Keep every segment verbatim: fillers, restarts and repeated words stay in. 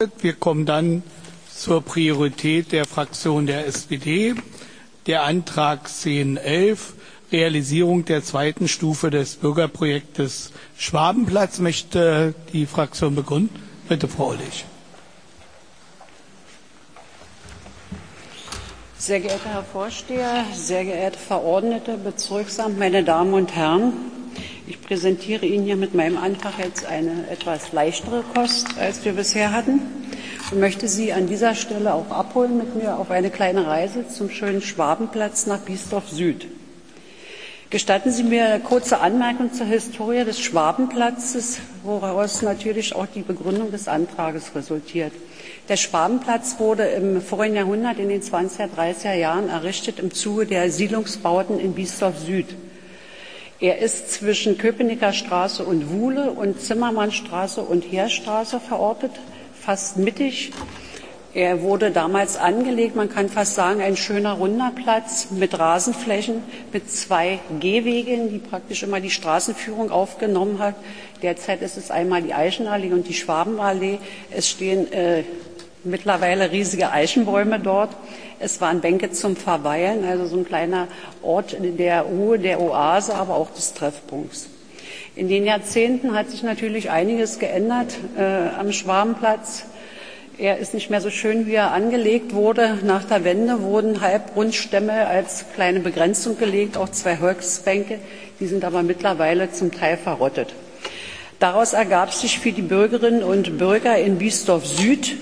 Wir kommen dann zur Priorität der Fraktion der S P D. Der Antrag zehn elf, Realisierung der zweiten Stufe des Bürgerprojektes Schwabenplatz, möchte die Fraktion begründen. Bitte, Frau Ollich. Sehr geehrter Herr Vorsteher, sehr geehrte Verordnete, Bezirksamt, meine Damen und Herren! Ich präsentiere Ihnen hier mit meinem Antrag jetzt eine etwas leichtere Kost, als wir bisher hatten, und möchte Sie an dieser Stelle auch abholen mit mir auf eine kleine Reise zum schönen Schwabenplatz nach Biesdorf Süd. Gestatten Sie mir eine kurze Anmerkung zur Historie des Schwabenplatzes, woraus natürlich auch die Begründung des Antrages resultiert. Der Schwabenplatz wurde im vorigen Jahrhundert in den zwanziger, dreißiger Jahren errichtet im Zuge der Siedlungsbauten in Biesdorf Süd. Er ist zwischen Köpenicker Straße und Wuhle und Zimmermannstraße und Heerstraße verortet, fast mittig. Er wurde damals angelegt, man kann fast sagen, ein schöner runder Platz mit Rasenflächen, mit zwei Gehwegen, die praktisch immer die Straßenführung aufgenommen hat. Derzeit ist es einmal die Eichenallee und die Schwabenallee. Es stehen äh, mittlerweile riesige Eichenbäume dort. Es waren Bänke zum Verweilen, also so ein kleiner Ort der Ruhe, der Oase, aber auch des Treffpunkts. In den Jahrzehnten hat sich natürlich einiges geändert äh, am Schwabenplatz. Er ist nicht mehr so schön, wie er angelegt wurde. Nach der Wende wurden Halbrundstämme als kleine Begrenzung gelegt, auch zwei Holzbänke. Die sind aber mittlerweile zum Teil verrottet. Daraus ergab sich für die Bürgerinnen und Bürger in Biesdorf Süd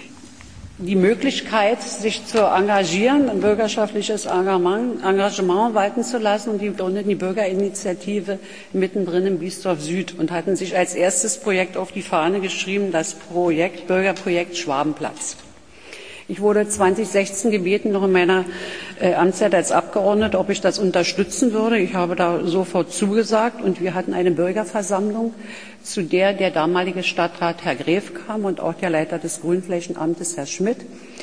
die Möglichkeit, sich zu engagieren, ein bürgerschaftliches Engagement, Engagement walten zu lassen, und die gründeten die Bürgerinitiative mittendrin in Biesdorf Süd und hatten sich als erstes Projekt auf die Fahne geschrieben, das Projekt, Bürgerprojekt Schwabenplatz. Ich wurde zweitausendsechzehn gebeten, noch in meiner äh, Amtszeit als Abgeordnete, ob ich das unterstützen würde. Ich habe da sofort zugesagt, und wir hatten eine Bürgerversammlung, zu der der damalige Stadtrat Herr Gref kam und auch der Leiter des Grünflächenamtes Herr Schmidt.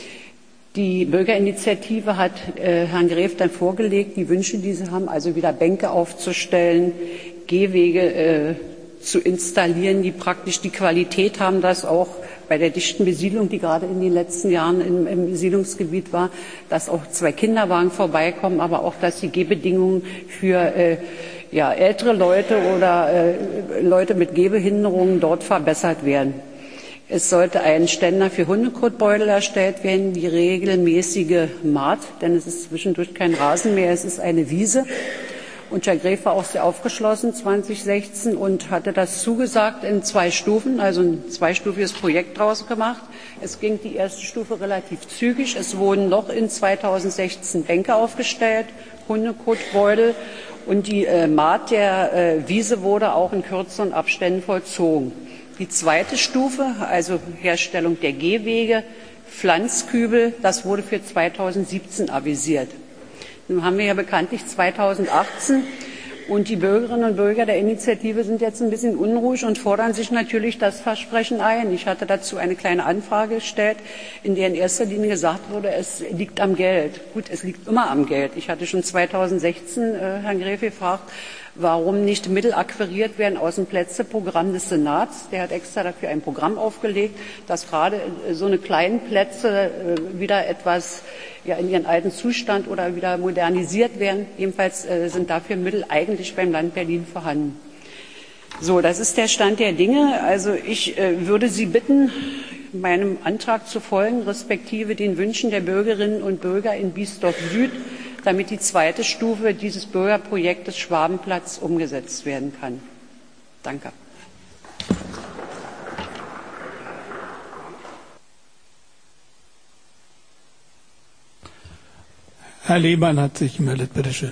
Die Bürgerinitiative hat äh, Herrn Gref dann vorgelegt, die Wünsche, die sie haben, also wieder Bänke aufzustellen, Gehwege äh, zu installieren, die praktisch die Qualität haben, dass auch bei der dichten Besiedlung, die gerade in den letzten Jahren im, im Siedlungsgebiet war, dass auch zwei Kinderwagen vorbeikommen, aber auch, dass die Gehbedingungen für äh, ja, ältere Leute oder äh, Leute mit Gehbehinderungen dort verbessert werden. Es sollte ein Ständer für Hundekotbeutel erstellt werden, die regelmäßige Maat, denn es ist zwischendurch kein Rasen mehr, es ist eine Wiese. Und Herr Gref war auch sehr aufgeschlossen zweitausendsechzehn und hatte das zugesagt in zwei Stufen, also ein zweistufiges Projekt draus gemacht. Es ging die erste Stufe relativ zügig. Es wurden noch in zweitausendsechzehn Bänke aufgestellt, Hundekotbeutel, und die äh, Maat der äh, Wiese wurde auch in kürzeren Abständen vollzogen. Die zweite Stufe, also Herstellung der Gehwege, Pflanzkübel, das wurde für zweitausendsiebzehn avisiert. Nun haben wir ja bekanntlich zweitausendachtzehn, und die Bürgerinnen und Bürger der Initiative sind jetzt ein bisschen unruhig und fordern sich natürlich das Versprechen ein. Ich hatte dazu eine kleine Anfrage gestellt, in der in erster Linie gesagt wurde, es liegt am Geld. Gut, es liegt immer am Geld. Ich hatte schon zweitausendsechzehn äh, Herrn Gref gefragt, warum nicht Mittel akquiriert werden aus dem Plätzeprogramm des Senats. Der hat extra dafür ein Programm aufgelegt, dass gerade so eine kleinen Plätze wieder etwas ja, in ihren alten Zustand oder wieder modernisiert werden. Jedenfalls äh, sind dafür Mittel eigentlich beim Land Berlin vorhanden. So, das ist der Stand der Dinge. Also ich äh, würde Sie bitten, meinem Antrag zu folgen, respektive den Wünschen der Bürgerinnen und Bürger in Biesdorf Süd, damit die zweite Stufe dieses Bürgerprojektes Schwabenplatz umgesetzt werden kann. Danke. Herr Lehmann hat sich gemeldet, bitte schön.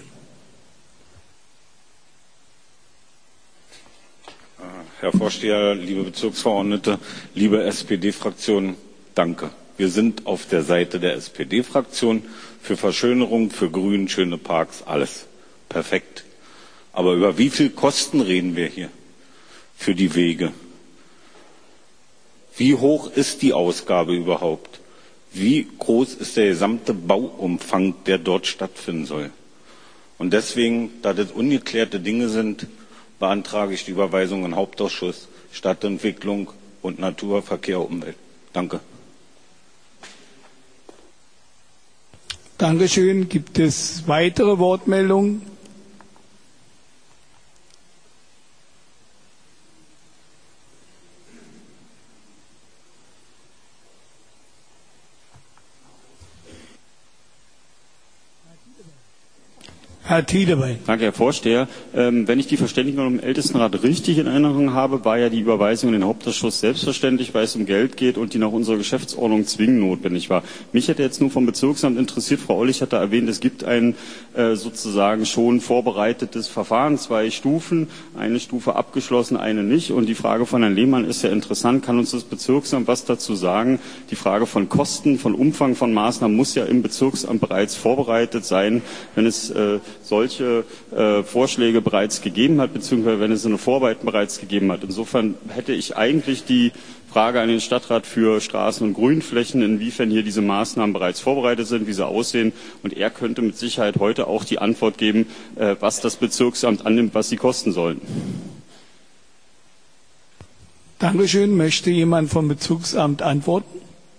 Herr Vorsteher, liebe Bezirksverordnete, liebe S P D-Fraktion, danke. Wir sind auf der Seite der S P D-Fraktion für Verschönerung, für Grün, schöne Parks, alles perfekt. Aber über wie viel Kosten reden wir hier für die Wege? Wie hoch ist die Ausgabe überhaupt? Wie groß ist der gesamte Bauumfang, der dort stattfinden soll? Und deswegen, da das ungeklärte Dinge sind, beantrage ich die Überweisung in den Hauptausschuss Stadtentwicklung und Natur, Verkehr, Umwelt. Danke. Dankeschön. Gibt es weitere Wortmeldungen? Herr Tiedemann. Danke, Herr Vorsteher. Ähm, wenn ich die Verständigung im Ältestenrat richtig in Erinnerung habe, war ja die Überweisung in den Hauptausschuss selbstverständlich, weil es um Geld geht und die nach unserer Geschäftsordnung zwingend notwendig war. Mich hätte jetzt nur vom Bezirksamt interessiert, Frau Ollich hat da erwähnt, es gibt ein äh, sozusagen schon vorbereitetes Verfahren, zwei Stufen, eine Stufe abgeschlossen, eine nicht. Und die Frage von Herrn Lehmann ist ja interessant. Kann uns das Bezirksamt was dazu sagen? Die Frage von Kosten, von Umfang von Maßnahmen muss ja im Bezirksamt bereits vorbereitet sein, wenn es äh, solche äh, Vorschläge bereits gegeben hat, beziehungsweise wenn es eine Vorarbeit bereits gegeben hat. Insofern hätte ich eigentlich die Frage an den Stadtrat für Straßen und Grünflächen, inwiefern hier diese Maßnahmen bereits vorbereitet sind, wie sie aussehen. Und er könnte mit Sicherheit heute auch die Antwort geben, äh, was das Bezirksamt annimmt, was sie kosten sollen. Dankeschön. Möchte jemand vom Bezirksamt antworten?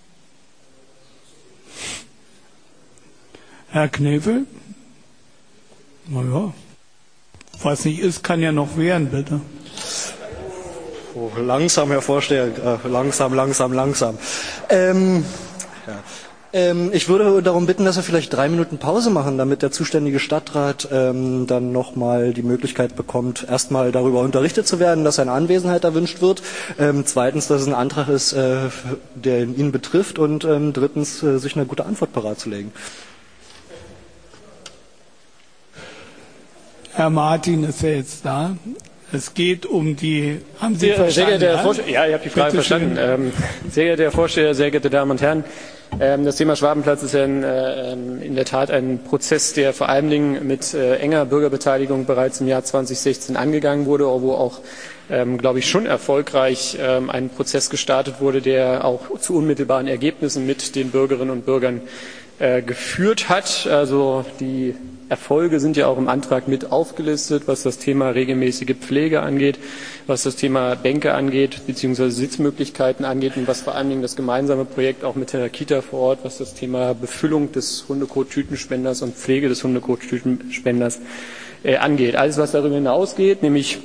Herr Knefel? Naja, was nicht ist, kann ja noch werden, bitte. Oh, langsam, Herr Vorsteher, äh, langsam, langsam, langsam. Ähm, ja. ähm, ich würde darum bitten, dass wir vielleicht drei Minuten Pause machen, damit der zuständige Stadtrat ähm, dann nochmal die Möglichkeit bekommt, erstmal darüber unterrichtet zu werden, dass seine Anwesenheit erwünscht wird. Ähm, zweitens, dass es ein Antrag ist, äh, der ihn betrifft. Und ähm, drittens, äh, sich eine gute Antwort bereitzulegen. Herr Martin ist ja jetzt da. Es geht um die. Haben Sie sehr, verstanden? Sehr geehrter Herr Vorsteher, ja, ich habe die Frage Bitte verstanden. Ähm, sehr geehrter Herr Vorsteher, sehr geehrte Damen und Herren, ähm, das Thema Schwabenplatz ist ja in, äh, in der Tat ein Prozess, der vor allen Dingen mit äh, enger Bürgerbeteiligung bereits im Jahr zweitausendsechzehn angegangen wurde, wo auch, ähm, glaube ich, schon erfolgreich ähm, ein Prozess gestartet wurde, der auch zu unmittelbaren Ergebnissen mit den Bürgerinnen und Bürgern äh, geführt hat. Also die Erfolge sind ja auch im Antrag mit aufgelistet, was das Thema regelmäßige Pflege angeht, was das Thema Bänke angeht, beziehungsweise Sitzmöglichkeiten angeht und was vor allen Dingen das gemeinsame Projekt auch mit der Kita vor Ort, was das Thema Befüllung des Hundekot-Tütenspenders und Pflege des Hundekot-Tütenspenders äh, angeht. Alles, was darüber hinausgeht, nämlich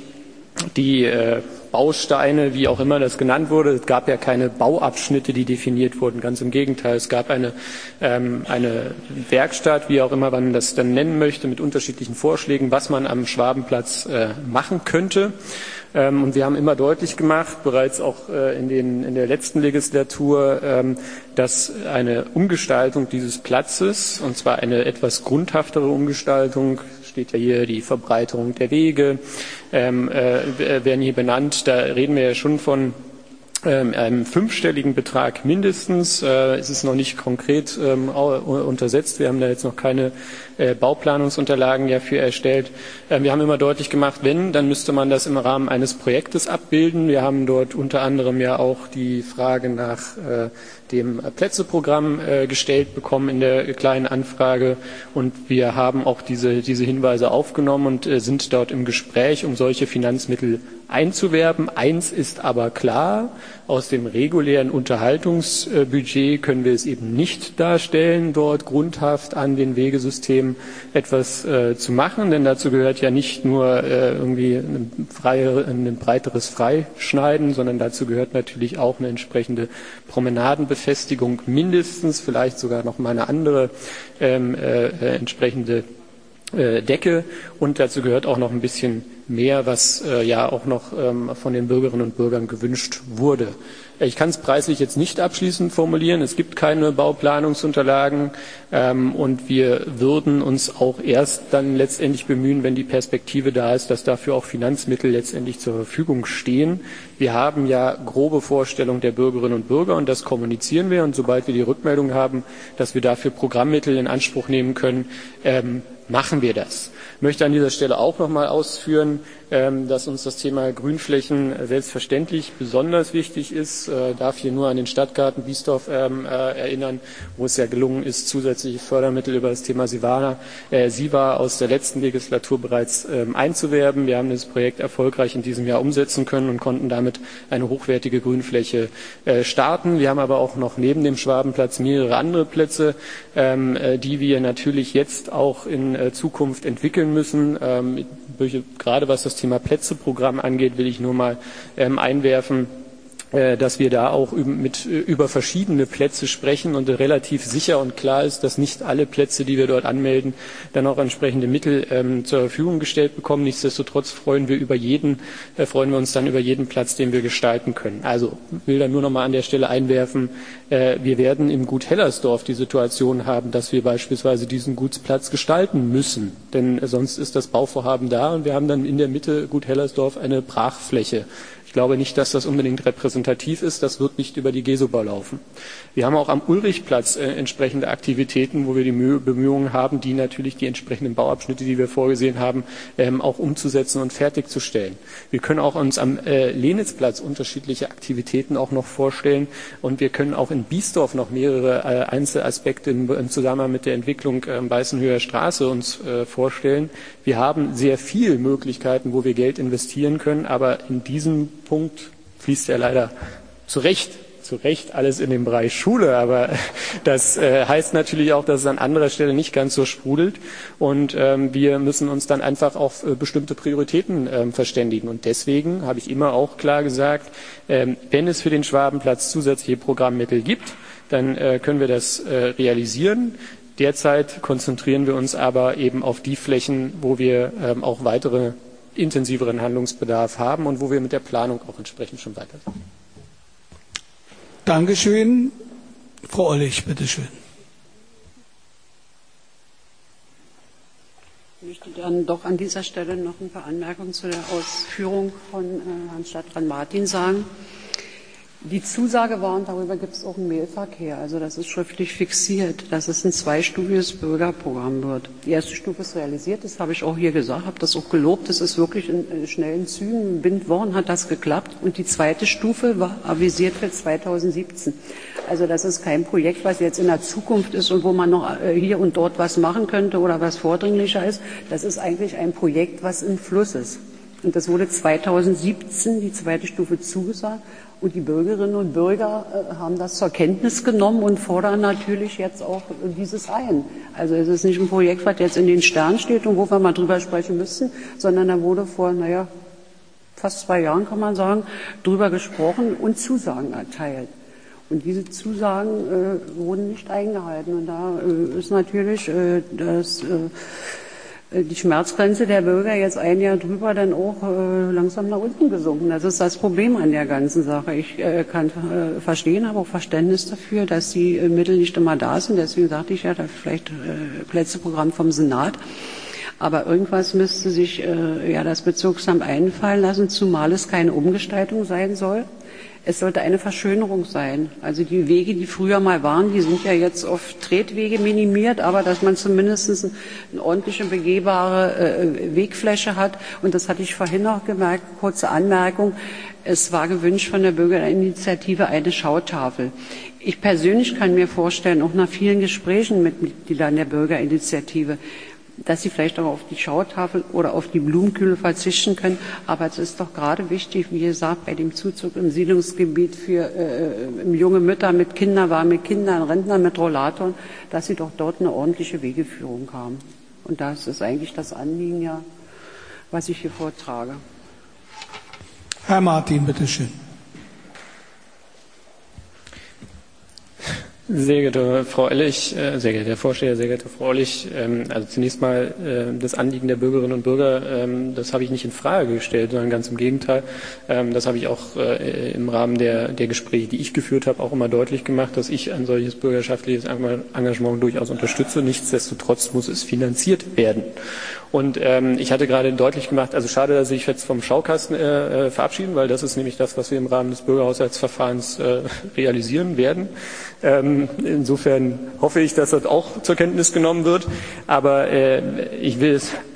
die äh, Bausteine, wie auch immer das genannt wurde. Es gab ja keine Bauabschnitte, die definiert wurden. Ganz im Gegenteil. Es gab eine, ähm, eine Werkstatt, wie auch immer man das dann nennen möchte, mit unterschiedlichen Vorschlägen, was man am Schwabenplatz äh, machen könnte. Ähm, und wir haben immer deutlich gemacht, bereits auch äh, in, den, in der letzten Legislatur, ähm, dass eine Umgestaltung dieses Platzes, und zwar eine etwas grundhaftere Umgestaltung, steht ja hier die Verbreiterung der Wege, ähm, äh, werden hier benannt. Da reden wir ja schon von ähm, einem fünfstelligen Betrag mindestens. Äh, es ist noch nicht konkret ähm, untersetzt. Wir haben da jetzt noch keine äh, Bauplanungsunterlagen ja für erstellt. Äh, wir haben immer deutlich gemacht, wenn, dann müsste man das im Rahmen eines Projektes abbilden. Wir haben dort unter anderem ja auch die Frage nach äh, dem Plätzeprogramm äh, gestellt bekommen in der kleinen Anfrage, und wir haben auch diese, diese Hinweise aufgenommen und äh, sind dort im Gespräch, um solche Finanzmittel einzuwerben. Eins ist aber klar, aus dem regulären Unterhaltungsbudget können wir es eben nicht darstellen, dort grundhaft an den Wegesystemen etwas äh, zu machen, denn dazu gehört ja nicht nur äh, irgendwie ein, freie, ein breiteres Freischneiden, sondern dazu gehört natürlich auch eine entsprechende Promenadenbefestigung mindestens, vielleicht sogar noch mal eine andere ähm, äh, entsprechende äh, Decke, und dazu gehört auch noch ein bisschen mehr, was äh, ja auch noch ähm, von den Bürgerinnen und Bürgern gewünscht wurde. Ich kann es preislich jetzt nicht abschließend formulieren. Es gibt keine Bauplanungsunterlagen, ähm, und wir würden uns auch erst dann letztendlich bemühen, wenn die Perspektive da ist, dass dafür auch Finanzmittel letztendlich zur Verfügung stehen. Wir haben ja grobe Vorstellungen der Bürgerinnen und Bürger, und das kommunizieren wir. Und sobald wir die Rückmeldung haben, dass wir dafür Programmmittel in Anspruch nehmen können, ähm, machen wir das. Ich möchte an dieser Stelle auch noch mal ausführen, dass uns das Thema Grünflächen selbstverständlich besonders wichtig ist. Ich darf hier nur an den Stadtgarten Biesdorf erinnern, wo es ja gelungen ist, zusätzliche Fördermittel über das Thema Siva, Siva aus der letzten Legislatur bereits einzuwerben. Wir haben das Projekt erfolgreich in diesem Jahr umsetzen können und konnten damit eine hochwertige Grünfläche starten. Wir haben aber auch noch neben dem Schwabenplatz mehrere andere Plätze, die wir natürlich jetzt auch in Zukunft entwickeln müssen. Gerade was das Thema Plätzeprogramm angeht, will ich nur mal ähm, einwerfen, äh, dass wir da auch mit, über verschiedene Plätze sprechen und relativ sicher und klar ist, dass nicht alle Plätze, die wir dort anmelden, dann auch entsprechende Mittel ähm, zur Verfügung gestellt bekommen. Nichtsdestotrotz freuen wir über jeden, äh, freuen wir uns dann über jeden Platz, den wir gestalten können. Also will dann nur noch mal an der Stelle einwerfen, äh, wir werden im Gut Hellersdorf die Situation haben, dass wir beispielsweise diesen Gutsplatz gestalten müssen, denn äh, sonst ist das Bauvorhaben da und wir haben dann in der Mitte Gut Hellersdorf eine Brachfläche. Ich glaube nicht, dass das unbedingt repräsentativ ist. Das wird nicht über die Gesober laufen. Wir haben auch am Ulrichplatz äh, entsprechende Aktivitäten, wo wir die Mühe, Bemühungen haben, die natürlich die entsprechenden Bauabschnitte, die wir vorgesehen haben, ähm, auch umzusetzen und fertigzustellen. Wir können auch uns am äh, Lenitzplatz unterschiedliche Aktivitäten auch noch vorstellen und wir können auch in Biesdorf noch mehrere äh, Einzelaspekte im, im Zusammenhang mit der Entwicklung äh, Weißenhöher Straße uns äh, vorstellen. Wir haben sehr viele Möglichkeiten, wo wir Geld investieren können, aber in diesem Punkt fließt ja leider zu Recht, zu Recht alles in den Bereich Schule, aber das äh, heißt natürlich auch, dass es an anderer Stelle nicht ganz so sprudelt und ähm, wir müssen uns dann einfach auf äh, bestimmte Prioritäten ähm, verständigen und deswegen habe ich immer auch klar gesagt, ähm, wenn es für den Schwabenplatz zusätzliche Programmmittel gibt, dann äh, können wir das äh, realisieren. Derzeit konzentrieren wir uns aber eben auf die Flächen, wo wir ähm, auch weitere intensiveren Handlungsbedarf haben und wo wir mit der Planung auch entsprechend schon weiter sind. Dankeschön. Frau Ollich, bitteschön. Ich möchte dann doch an dieser Stelle noch ein paar Anmerkungen zu der Ausführung von äh, Herrn Stadtrat Martin sagen. Die Zusage war, und darüber gibt es auch einen Mailverkehr, also das ist schriftlich fixiert, dass es ein zweistufiges Bürgerprogramm wird. Die erste Stufe ist realisiert, das habe ich auch hier gesagt, habe das auch gelobt, das ist wirklich in, in schnellen Zügen, binnen Wochen hat das geklappt und die zweite Stufe war avisiert für zweitausendsiebzehn. Also das ist kein Projekt, was jetzt in der Zukunft ist und wo man noch äh, hier und dort was machen könnte oder was vordringlicher ist, das ist eigentlich ein Projekt, was im Fluss ist. Und das wurde zweitausendsiebzehn, die zweite Stufe zugesagt. Und die Bürgerinnen und Bürger äh, haben das zur Kenntnis genommen und fordern natürlich jetzt auch äh, dieses ein. Also es ist nicht ein Projekt, was jetzt in den Sternen steht und wo wir mal drüber sprechen müssen, sondern da wurde vor, naja, fast zwei Jahren, kann man sagen, drüber gesprochen und Zusagen erteilt. Und diese Zusagen äh, wurden nicht eingehalten. Und da äh, ist natürlich äh, das... Äh, die Schmerzgrenze der Bürger jetzt ein Jahr drüber dann auch äh, langsam nach unten gesunken. Das ist das Problem an der ganzen Sache. Ich äh, kann äh, verstehen, habe auch Verständnis dafür, dass die äh, Mittel nicht immer da sind. Deswegen sagte ich ja, da vielleicht äh, Plätzeprogramm vom Senat. Aber irgendwas müsste sich äh, ja das Bezirksamt einfallen lassen, zumal es keine Umgestaltung sein soll. Es sollte eine Verschönerung sein. Also die Wege, die früher mal waren, die sind ja jetzt auf Tretwege minimiert, aber dass man zumindest eine ordentliche, begehbare äh, Wegfläche hat. Und das hatte ich vorhin noch gemerkt, kurze Anmerkung. Es war gewünscht von der Bürgerinitiative eine Schautafel. Ich persönlich kann mir vorstellen, auch nach vielen Gesprächen mit Mitgliedern der Bürgerinitiative, dass sie vielleicht auch auf die Schautafel oder auf die Blumenkühle verzichten können. Aber es ist doch gerade wichtig, wie gesagt, bei dem Zuzug im Siedlungsgebiet für äh, junge Mütter mit Kinderwagen, mit Kindern, Rentner mit Rollatoren, dass sie doch dort eine ordentliche Wegeführung haben. Und das ist eigentlich das Anliegen, ja, was ich hier vortrage. Herr Martin, bitteschön. Sehr geehrte Frau Ellich, äh, sehr geehrter Herr Vorsteher, sehr geehrte Frau Ellich, ähm, also zunächst mal äh, das Anliegen der Bürgerinnen und Bürger, ähm, das habe ich nicht in Frage gestellt, sondern ganz im Gegenteil. Ähm, das habe ich auch äh, im Rahmen der, der Gespräche, die ich geführt habe, auch immer deutlich gemacht, dass ich ein solches bürgerschaftliches Engagement durchaus unterstütze. Nichtsdestotrotz muss es finanziert werden. Und ähm, ich hatte gerade deutlich gemacht, also schade, dass Sie sich jetzt vom Schaukasten äh, verabschieden, weil das ist nämlich das, was wir im Rahmen des Bürgerhaushaltsverfahrens äh, realisieren werden. Ähm, insofern hoffe ich, dass das auch zur Kenntnis genommen wird. Aber äh, ich will es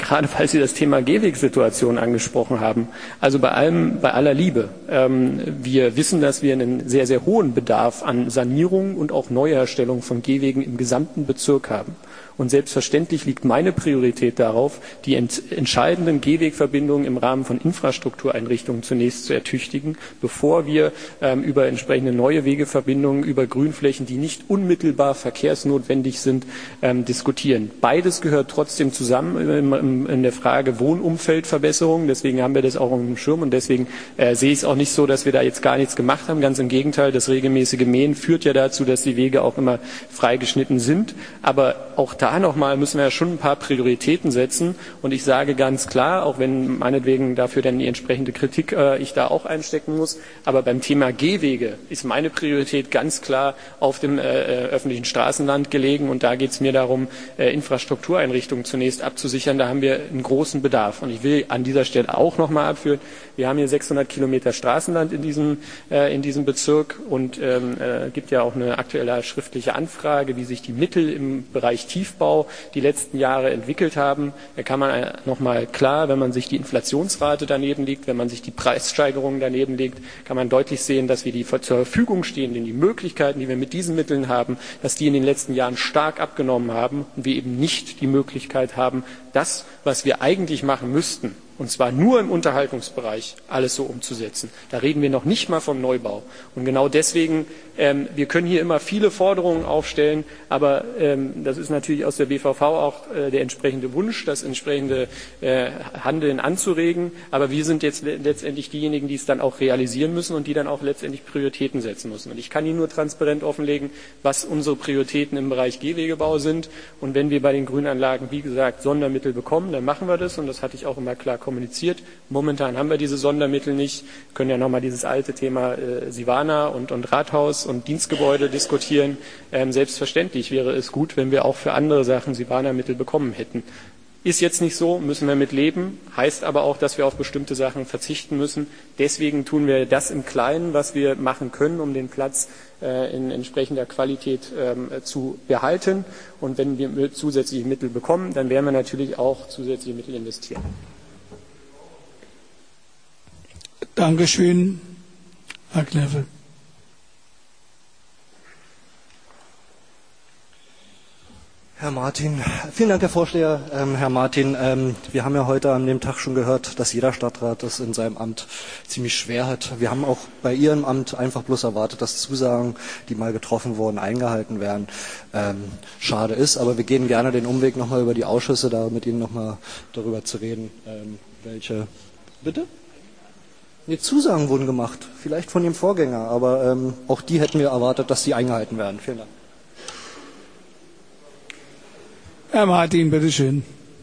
gerade weil Sie das Thema Gehwegsituation angesprochen haben. Also bei allem, bei aller Liebe. Ähm, wir wissen, dass wir einen sehr, sehr hohen Bedarf an Sanierung und auch Neuherstellung von Gehwegen im gesamten Bezirk haben. Und selbstverständlich liegt meine Priorität darauf, die ent entscheidenden Gehwegverbindungen im Rahmen von Infrastruktureinrichtungen zunächst zu ertüchtigen, bevor wir ähm, über entsprechende neue Wegeverbindungen, über Grünflächen, die nicht unmittelbar verkehrsnotwendig sind, ähm, diskutieren. Beides gehört trotzdem zusammen im, im, in der Frage Wohnumfeldverbesserung. Deswegen haben wir das auch auf dem Schirm und deswegen äh, sehe ich es auch nicht so, dass wir da jetzt gar nichts gemacht haben. Ganz im Gegenteil, das regelmäßige Mähen führt ja dazu, dass die Wege auch immer freigeschnitten sind. Aber auch da nochmal müssen wir ja schon ein paar Prioritäten setzen. Und ich sage ganz klar, auch wenn meinetwegen dafür dann die entsprechende Kritik äh, ich da auch einstecken muss, aber beim Thema Gehwege ist meine Priorität ganz klar auf dem äh, öffentlichen Straßenland gelegen. Und da geht es mir darum, äh, Infrastruktureinrichtungen zunächst abzusichern. Da haben wir einen großen Bedarf. Und ich will an dieser Stelle auch nochmal abführen, wir haben hier sechshundert Kilometer Straßenland in diesem, äh, in diesem Bezirk und es ähm, äh, gibt ja auch eine aktuelle schriftliche Anfrage, wie sich die Mittel im Bereich Tiefbau die letzten Jahre entwickelt haben. Da kann man nochmal klar, wenn man sich die Inflationsrate daneben legt, wenn man sich die Preissteigerungen daneben legt, kann man deutlich sehen, dass wir die zur Verfügung stehenden, die Möglichkeiten, die wir mit diesen Mitteln haben, dass die in den letzten Jahren stark abgenommen haben und wir eben nicht die Möglichkeit haben, das, was wir eigentlich machen müssten, und zwar nur im Unterhaltungsbereich, alles so umzusetzen. Da reden wir noch nicht mal vom Neubau. Und genau deswegen, ähm, wir können hier immer viele Forderungen aufstellen, aber ähm, das ist natürlich aus der B V V auch äh, der entsprechende Wunsch, das entsprechende äh, Handeln anzuregen. Aber wir sind jetzt le letztendlich diejenigen, die es dann auch realisieren müssen und die dann auch letztendlich Prioritäten setzen müssen. Und ich kann Ihnen nur transparent offenlegen, was unsere Prioritäten im Bereich Gehwegebau sind. Und wenn wir bei den Grünanlagen, wie gesagt, Sondermittel bekommen, dann machen wir das. Und das hatte ich auch immer klar kommuniziert. Momentan haben wir diese Sondermittel nicht. Wir können ja nochmal dieses alte Thema äh, Sivana und, und Rathaus und Dienstgebäude diskutieren. Ähm, selbstverständlich wäre es gut, wenn wir auch für andere Sachen Sivana-Mittel bekommen hätten. Ist jetzt nicht so, müssen wir mit leben, heißt aber auch, dass wir auf bestimmte Sachen verzichten müssen. Deswegen tun wir das im Kleinen, was wir machen können, um den Platz äh, in entsprechender Qualität ähm, zu behalten. Und wenn wir zusätzliche Mittel bekommen, dann werden wir natürlich auch zusätzliche Mittel investieren. Dankeschön, Herr Kneffel. Herr Martin, vielen Dank, Herr Vorsteher. Ähm, Herr Martin, ähm, wir haben ja heute an dem Tag schon gehört, dass jeder Stadtrat das in seinem Amt ziemlich schwer hat. Wir haben auch bei Ihrem Amt einfach bloß erwartet, dass Zusagen, die mal getroffen wurden, eingehalten werden. Ähm, schade ist, aber wir gehen gerne den Umweg nochmal über die Ausschüsse, da mit Ihnen nochmal darüber zu reden, ähm, welche... Bitte? Nee, Zusagen wurden gemacht, vielleicht von dem Vorgänger, aber ähm, auch die hätten wir erwartet, dass sie eingehalten werden. Vielen Dank. Herr Martin, bitteschön.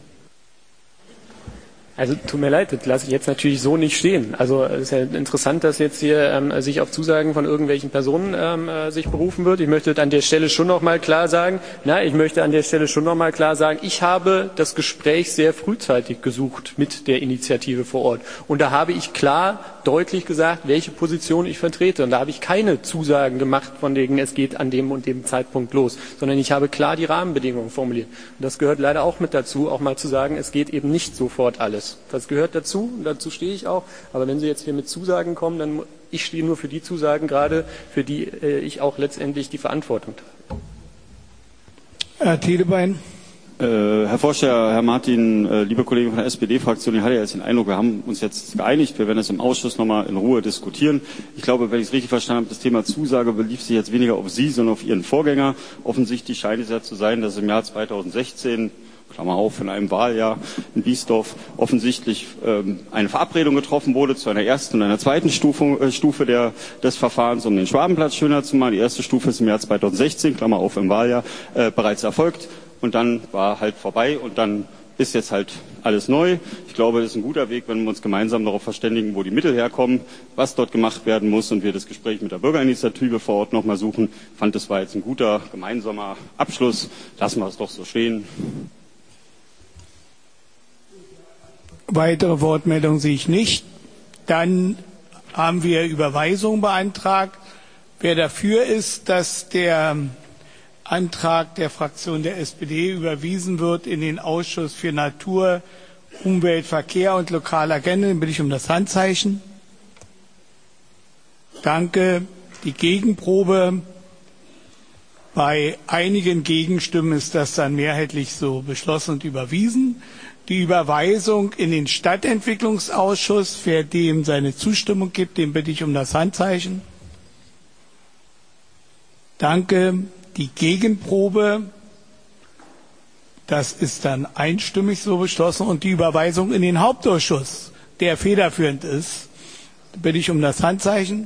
Also tut mir leid, das lasse ich jetzt natürlich so nicht stehen. Also es ist ja interessant, dass jetzt hier ähm, sich auf Zusagen von irgendwelchen Personen ähm, äh, sich berufen wird. Ich möchte an der Stelle schon noch mal klar sagen, na, ich möchte an der Stelle schon noch mal klar sagen, ich habe das Gespräch sehr frühzeitig gesucht mit der Initiative vor Ort. Und da habe ich klar, deutlich gesagt, welche Position ich vertrete. Und da habe ich keine Zusagen gemacht, von denen es geht an dem und dem Zeitpunkt los, sondern ich habe klar die Rahmenbedingungen formuliert. Und das gehört leider auch mit dazu, auch mal zu sagen, es geht eben nicht sofort alles. Das gehört dazu und dazu stehe ich auch. Aber wenn Sie jetzt hier mit Zusagen kommen, dann ich stehe nur für die Zusagen gerade, für die äh, ich auch letztendlich die Verantwortung trage. Herr Telebein. Äh, Herr Vorsteher, Herr Martin, äh, liebe Kollegen von der S P D-Fraktion, ich hatte jetzt den Eindruck, wir haben uns jetzt geeinigt, wir werden das im Ausschuss nochmal in Ruhe diskutieren. Ich glaube, wenn ich es richtig verstanden habe, das Thema Zusage belief sich jetzt weniger auf Sie, sondern auf Ihren Vorgänger. Offensichtlich scheint es ja zu sein, dass im Jahr zweitausendsechzehn, Klammer auf, in einem Wahljahr in Biesdorf offensichtlich ähm, eine Verabredung getroffen wurde zu einer ersten und einer zweiten Stufe, äh, Stufe der, des Verfahrens, um den Schwabenplatz schöner zu machen. Die erste Stufe ist im Jahr zweitausendsechzehn, Klammer auf, im Wahljahr, äh, bereits erfolgt. Und dann war halt vorbei und dann ist jetzt halt alles neu. Ich glaube, das ist ein guter Weg, wenn wir uns gemeinsam darauf verständigen, wo die Mittel herkommen, was dort gemacht werden muss und wir das Gespräch mit der Bürgerinitiative vor Ort nochmal suchen. Ich fand, das war jetzt ein guter gemeinsamer Abschluss. Lassen wir es doch so stehen. Weitere Wortmeldungen sehe ich nicht. Dann haben wir Überweisung beantragt. Wer dafür ist, dass der Antrag der Fraktion der S P D überwiesen wird in den Ausschuss für Natur Umwelt, Verkehr und lokale Agenda, den bitte ich um das Handzeichen. Danke. Die Gegenprobe. Bei einigen Gegenstimmen ist das dann mehrheitlich so beschlossen und überwiesen. Die Überweisung in den Stadtentwicklungsausschuss, wer dem seine Zustimmung gibt, den bitte ich um das Handzeichen. Danke. Die Gegenprobe, das ist dann einstimmig so beschlossen. Und die Überweisung in den Hauptausschuss, der federführend ist, bitte ich um das Handzeichen.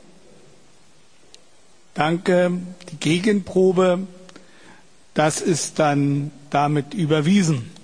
Danke. Die Gegenprobe, das ist dann damit überwiesen.